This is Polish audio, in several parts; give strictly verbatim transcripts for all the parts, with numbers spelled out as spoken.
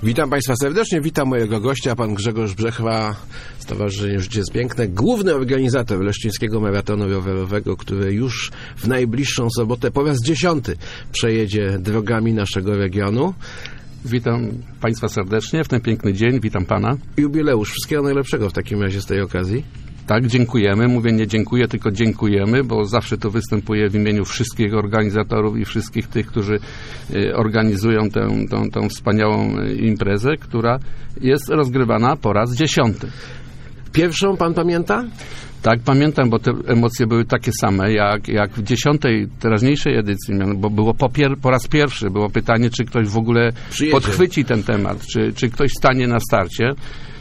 Witam Państwa serdecznie, witam mojego gościa, pan Grzegorz Brzechwa, Stowarzyszenie Życie jest Piękne, główny organizator Leszczyńskiego Maratonu Rowerowego, który już w najbliższą sobotę po raz dziesiąty przejedzie drogami naszego regionu. Witam Państwa serdecznie w ten piękny dzień, witam Pana. Jubileusz, wszystkiego najlepszego w takim razie z tej okazji. Tak, dziękujemy. Mówię nie dziękuję, tylko dziękujemy, bo zawsze to występuję w imieniu wszystkich organizatorów i wszystkich tych, którzy organizują tę, tę, tę wspaniałą imprezę, która jest rozgrywana po raz dziesiąty. Pierwszą pan pamięta? Tak, pamiętam, bo te emocje były takie same, jak, jak w dziesiątej, teraźniejszej edycji, bo było po, pier, po raz pierwszy, było pytanie, czy ktoś w ogóle Przyjedzie. podchwyci ten temat, czy, czy ktoś stanie na starcie.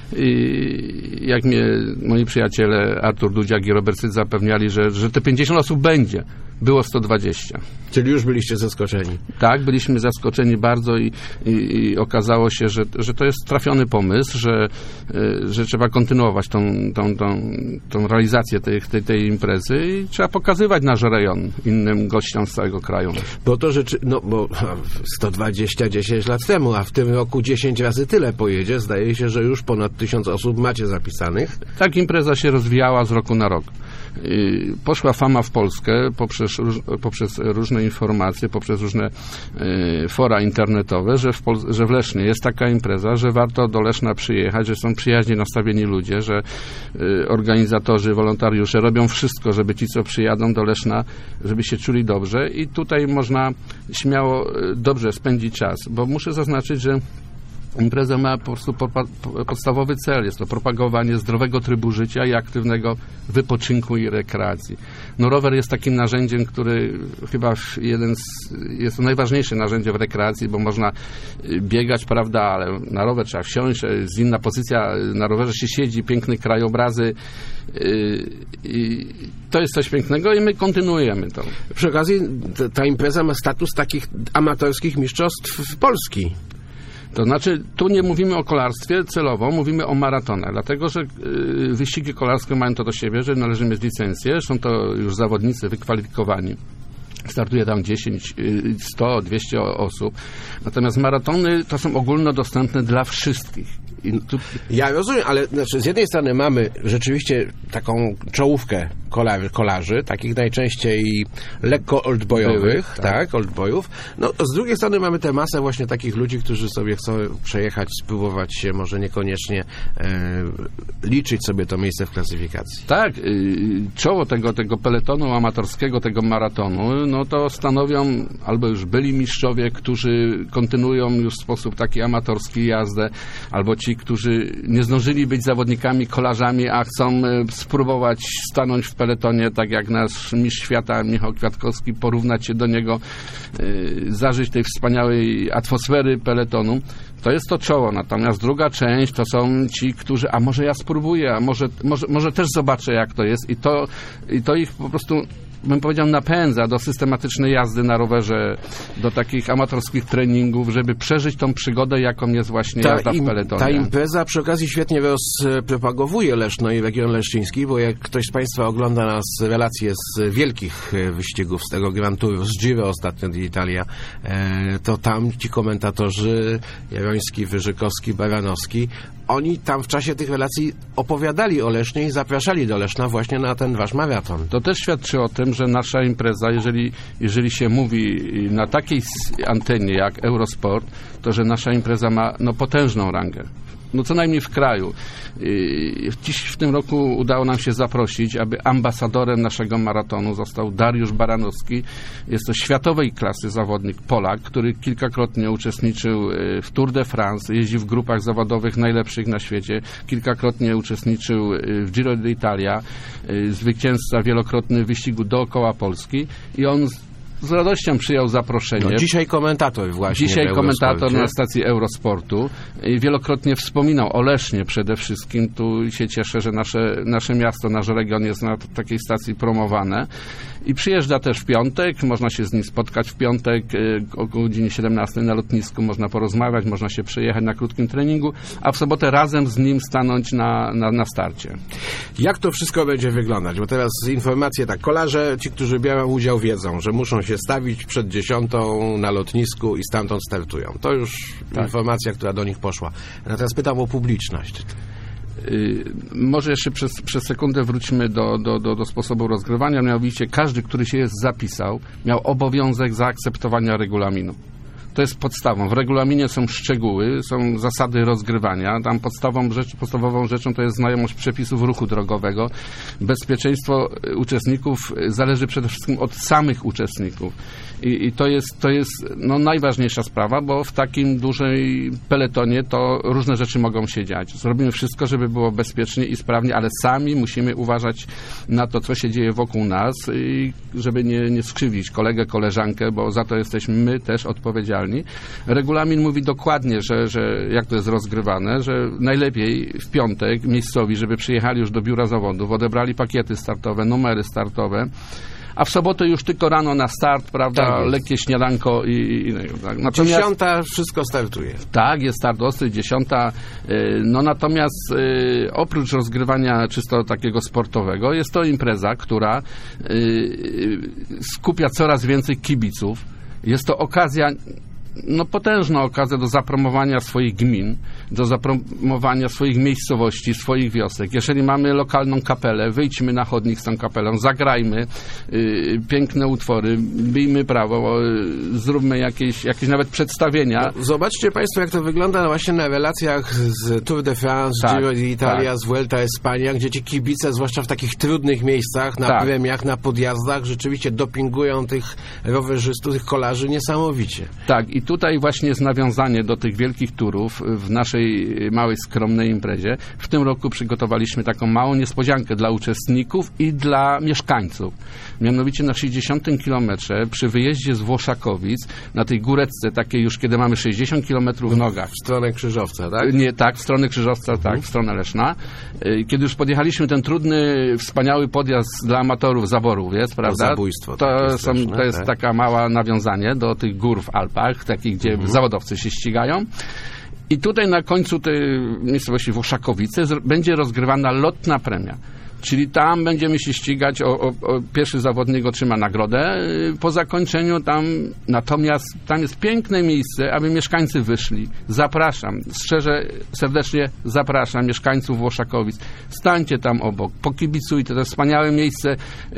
I jak mnie moi przyjaciele Artur Dudziak i Robert Syd zapewniali, że, że te pięćdziesiąt osób będzie, było sto dwadzieścia. Czyli już byliście zaskoczeni. Tak, byliśmy zaskoczeni bardzo i, i, i okazało się, że, że to jest trafiony pomysł, że, że trzeba kontynuować tą, tą, tą, tą realizację tej, tej, tej imprezy i trzeba pokazywać nasz rejon innym gościom z całego kraju. Bo to rzeczy, no bo sto dwadzieścia dziesięć lat temu, a w tym roku dziesięć razy tyle pojedzie. Zdaje się, że już ponad tysiąc osób macie zapisanych. Tak, impreza się rozwijała z roku na rok. I poszła fama w Polskę poprzez, poprzez różne informacje, poprzez różne y, fora internetowe, że w, Pol- że w Lesznie jest taka impreza, że warto do Leszna przyjechać, że są przyjaźnie nastawieni ludzie, że y, organizatorzy, wolontariusze robią wszystko, żeby ci, co przyjadą do Leszna, żeby się czuli dobrze i tutaj można śmiało y, dobrze spędzić czas, bo muszę zaznaczyć, że impreza ma po prostu podstawowy cel, jest to propagowanie zdrowego trybu życia i aktywnego wypoczynku i rekreacji. No rower jest takim narzędziem, który chyba jeden z, jest to najważniejsze narzędzie w rekreacji, bo można biegać, prawda, ale na rower trzeba wsiąść, jest inna pozycja, na rowerze się siedzi, piękne krajobrazy i to jest coś pięknego i my kontynuujemy to. Przy okazji ta impreza ma status takich amatorskich mistrzostw Polski. To znaczy, tu nie mówimy o kolarstwie celowo, mówimy o maratonach, dlatego że y, wyścigi kolarskie mają to do siebie, że należy mieć licencję, są to już zawodnicy wykwalifikowani. Startuje tam dziesięć, sto, dwieście osób. Natomiast maratony to są ogólnodostępne dla wszystkich. I tu... Ja rozumiem, ale znaczy, z jednej strony mamy rzeczywiście taką czołówkę kolarzy, kolarzy takich najczęściej lekko oldboyowych, Były, tak, tak oldboyów. No, z drugiej strony mamy tę masę właśnie takich ludzi, którzy sobie chcą przejechać, spróbować się, może niekoniecznie e, liczyć sobie to miejsce w klasyfikacji. Tak, y, czoło tego, tego peletonu amatorskiego, tego maratonu, no to stanowią albo już byli mistrzowie, którzy kontynuują już w sposób taki amatorski jazdę, albo ci, którzy nie zdążyli być zawodnikami, kolarzami, a chcą spróbować stanąć w peletonie, tak jak nasz mistrz świata Michał Kwiatkowski, porównać się do niego, zażyć tej wspaniałej atmosfery peletonu. To jest to czoło, natomiast druga część to są ci, którzy, a może ja spróbuję, a może, może, może też zobaczę, jak to jest i to, i to ich po prostu, bym powiedział, napędza do systematycznej jazdy na rowerze, do takich amatorskich treningów, żeby przeżyć tą przygodę, jaką jest właśnie ta jazda w peletonie. Ta impreza przy okazji świetnie rozpropagowuje Leszno i region leszczyński, bo jak ktoś z Państwa ogląda nas relacje z wielkich wyścigów, z tego Grand Touru, z Giro ostatnio d'Italia, to tam ci komentatorzy Jaroński, Wyżykowski, Baranowski, oni tam w czasie tych relacji opowiadali o Lesznie i zapraszali do Leszna właśnie na ten wasz maraton. To też świadczy o tym, że nasza impreza, jeżeli, jeżeli się mówi na takiej antenie jak Eurosport, to że nasza impreza ma no, potężną rangę. No co najmniej w kraju. Dziś w tym roku udało nam się zaprosić, aby ambasadorem naszego maratonu został Dariusz Baranowski. Jest to światowej klasy zawodnik Polak, który kilkakrotnie uczestniczył w Tour de France, jeździ w grupach zawodowych najlepszych na świecie, kilkakrotnie uczestniczył w Giro d'Italia, zwycięzca wielokrotny wyścigu dookoła Polski i on z radością przyjął zaproszenie. No, dzisiaj komentator właśnie. Dzisiaj komentator na stacji Eurosportu. Wielokrotnie wspominał o Lesznie przede wszystkim. Tu się cieszę, że nasze, nasze miasto, nasz region jest na takiej stacji promowane. I przyjeżdża też w piątek, można się z nim spotkać w piątek o godzinie siedemnastej na lotnisku, można porozmawiać, można się przyjechać na krótkim treningu, a w sobotę razem z nim stanąć na, na, na starcie. Jak to wszystko będzie wyglądać? Bo teraz informacje tak, kolarze, ci, którzy biorą udział, wiedzą, że muszą się stawić przed dziesiątą na lotnisku i stamtąd startują. To już tak. Informacja, która do nich poszła. A teraz pytam o publiczność. Yy, może jeszcze przez, przez sekundę wróćmy do, do, do, do sposobu rozgrywania. Mianowicie każdy, który się jest zapisał, miał obowiązek zaakceptowania regulaminu. To jest podstawą. W regulaminie są szczegóły, są zasady rozgrywania. Tam podstawą rzecz, podstawową rzeczą to jest znajomość przepisów ruchu drogowego. Bezpieczeństwo uczestników zależy przede wszystkim od samych uczestników. I, i to jest, to jest no, najważniejsza sprawa, bo w takim dużej peletonie to różne rzeczy mogą się dziać. Zrobimy wszystko, żeby było bezpiecznie i sprawnie, ale sami musimy uważać na to, co się dzieje wokół nas, i żeby nie, nie skrzywić kolegę, koleżankę, bo za to jesteśmy my też odpowiedzialni. Regulamin mówi dokładnie, że, że jak to jest rozgrywane, że najlepiej w piątek miejscowi, żeby przyjechali już do biura zawodów, odebrali pakiety startowe, numery startowe, a w sobotę już tylko rano na start, prawda, tak lekkie śniadanko i... i tak. Natomiast, dziesiąta wszystko startuje. Tak, jest start ostry, dziesiąta. No natomiast y, oprócz rozgrywania czysto takiego sportowego, jest to impreza, która y, skupia coraz więcej kibiców. Jest to okazja, no potężna okazja do zapromowania swoich gmin, do zapromowania swoich miejscowości, swoich wiosek. Jeżeli mamy lokalną kapelę, wyjdźmy na chodnik z tą kapelą, zagrajmy y, piękne utwory, bijmy brawo, y, zróbmy jakieś, jakieś nawet przedstawienia. No, zobaczcie Państwo, jak to wygląda właśnie na relacjach z Tour de France, tak, Giro d'Italia, tak. z Vuelta Espania, gdzie ci kibice, zwłaszcza w takich trudnych miejscach, na tak. premiach, na podjazdach, rzeczywiście dopingują tych rowerzystów, tych kolarzy niesamowicie. Tak, i tutaj właśnie jest nawiązanie do tych wielkich turów w naszej małej, skromnej imprezie. W tym roku przygotowaliśmy taką małą niespodziankę dla uczestników i dla mieszkańców. Mianowicie na sześćdziesiątym kilometrze przy wyjeździe z Włoszakowic, na tej góreczce takiej już, kiedy mamy sześćdziesiąt kilometrów w nogach. W stronę Krzyżowca, tak? Nie, tak, w stronę Krzyżowca, mhm. tak, w stronę Leszna. Kiedy już podjechaliśmy ten trudny, wspaniały podjazd dla amatorów zaborów, jest, prawda? To zabójstwo. To, jest, są, straszne, to jest tak? taka mała nawiązanie do tych gór w Alpach, takich, gdzie mhm. zawodowcy się ścigają. I tutaj na końcu tej miejscowości Włoszakowice będzie rozgrywana lotna premia. Czyli tam będziemy się ścigać, o, o, o pierwszy zawodnik otrzyma nagrodę po zakończeniu tam, natomiast tam jest piękne miejsce, aby mieszkańcy wyszli. Zapraszam, szczerze, serdecznie zapraszam mieszkańców Włoszakowic. Stańcie tam obok, pokibicujcie, to jest wspaniałe miejsce,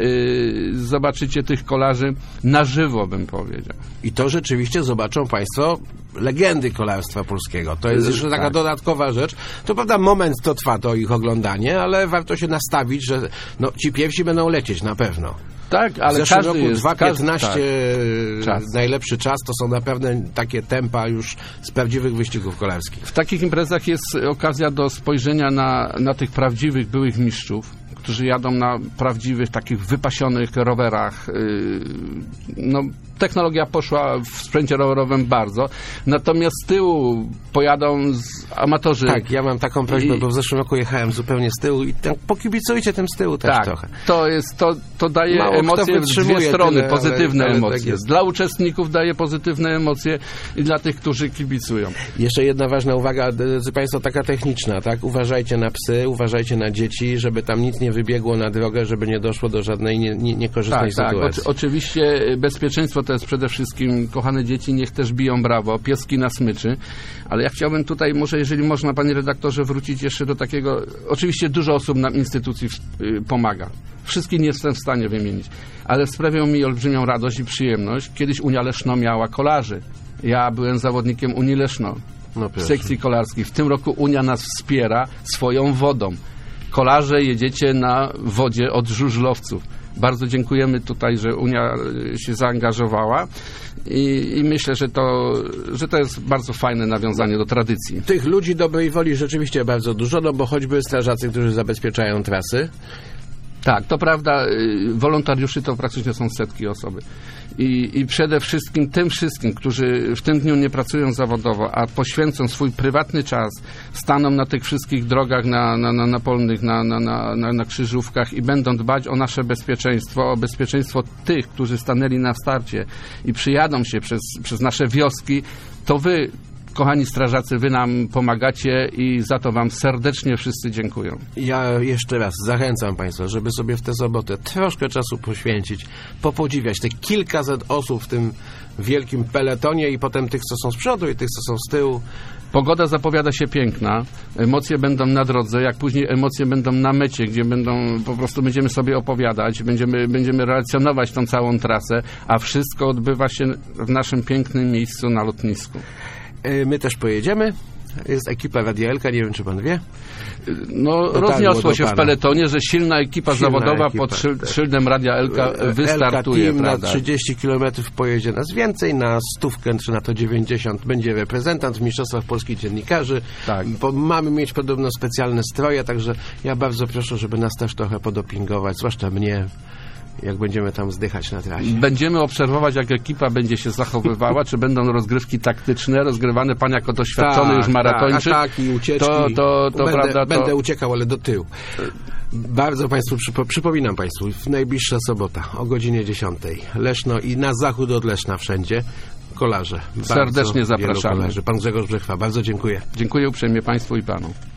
yy, zobaczycie tych kolarzy na żywo, bym powiedział. I to rzeczywiście zobaczą Państwo legendy kolarstwa polskiego. To jest jeszcze taka tak. dodatkowa rzecz. To prawda, moment to trwa to ich oglądanie, ale warto się nastawić, że no, ci pierwsi będą lecieć na pewno. Tak, ale w zeszłym każdy roku jest, dwa piętnaście tak, najlepszy czas, to są naprawdę takie tempa już z prawdziwych wyścigów kolarskich. W takich imprezach jest okazja do spojrzenia na, na tych prawdziwych byłych mistrzów, którzy jadą na prawdziwych, takich wypasionych rowerach. No, technologia poszła w sprzęcie rowerowym bardzo, natomiast z tyłu pojadą z amatorzy. Tak, ja mam taką prośbę, I... bo w zeszłym roku jechałem zupełnie z tyłu i tak pokibicujcie tym z tyłu też tak, trochę. To jest, to, to daje Mało emocje w dwie strony, tyle, pozytywne ale, ale emocje. tak dla uczestników daje pozytywne emocje i dla tych, którzy kibicują. Jeszcze jedna ważna uwaga, drodzy Państwo, taka techniczna, tak? Uważajcie na psy, uważajcie na dzieci, żeby tam nic nie wybiegło na drogę, żeby nie doszło do żadnej nie, nie, niekorzystnej tak, sytuacji. Tak, o, oczywiście bezpieczeństwo to jest przede wszystkim, kochane dzieci, niech też biją brawo, pieski na smyczy, ale ja chciałbym tutaj, może jeżeli można, panie redaktorze, wrócić jeszcze do takiego, oczywiście dużo osób nam instytucji y, pomaga. Wszystkich nie jestem w stanie wymienić, ale sprawią mi olbrzymią radość i przyjemność. Kiedyś Unia Leszno miała kolarzy. Ja byłem zawodnikiem Unii Leszno no w sekcji kolarskiej. W tym roku Unia nas wspiera swoją wodą. Kolarze, jedziecie na wodzie od żużlowców. Bardzo dziękujemy tutaj, że Unia się zaangażowała i, i myślę, że to, że to jest bardzo fajne nawiązanie do tradycji. Tych ludzi dobrej woli rzeczywiście bardzo dużo, no bo choćby strażacy, którzy zabezpieczają trasy. Tak, to prawda, wolontariuszy to praktycznie są setki osoby. I, I przede wszystkim tym wszystkim, którzy w tym dniu nie pracują zawodowo, a poświęcą swój prywatny czas, staną na tych wszystkich drogach na, na, na, na polnych, na, na, na, na krzyżówkach i będą dbać o nasze bezpieczeństwo, o bezpieczeństwo tych, którzy stanęli na starcie i przyjadą się przez, przez nasze wioski, to wy, kochani strażacy, wy nam pomagacie i za to wam serdecznie wszyscy dziękują. Ja jeszcze raz zachęcam Państwa, żeby sobie w tę sobotę troszkę czasu poświęcić, popodziwiać te kilkaset osób w tym wielkim peletonie i potem tych, co są z przodu i tych, co są z tyłu. Pogoda zapowiada się piękna, emocje będą na drodze, jak później emocje będą na mecie, gdzie będą, po prostu będziemy sobie opowiadać, będziemy, będziemy relacjonować tą całą trasę, a wszystko odbywa się w naszym pięknym miejscu na lotnisku. My też pojedziemy. Jest ekipa Radia Elka, nie wiem, czy pan wie. No, rozniosło się w peletonie, że silna ekipa silna zawodowa ekipa, pod szyld, tak. szyldem Radia Elka wystartuje. Elka Team prawda? Na trzydzieści kilometrów pojedzie nas więcej, na stówkę czy na to dziewięćdziesiąt będzie reprezentant w Mistrzostwach Polskich Dziennikarzy. Tak. Bo mamy mieć podobno specjalne stroje, także ja bardzo proszę, żeby nas też trochę podopingować, zwłaszcza mnie, jak będziemy tam zdychać na trasie. Będziemy obserwować, jak ekipa będzie się zachowywała, czy będą rozgrywki taktyczne, rozgrywane pan jako doświadczony tak, już maratończyk. Tak, ataki, ucieczki. To, to, to będę, prawda, będę to... uciekał, ale do tyłu. Bardzo Państwu przypo, przypominam Państwu, w najbliższa sobota o godzinie dziesiątej Leszno i na zachód od Leszna wszędzie kolarze. Serdecznie zapraszamy. Kolarzy. Pan Grzegorz Brzechwa, bardzo dziękuję. Dziękuję uprzejmie Państwu i Panu.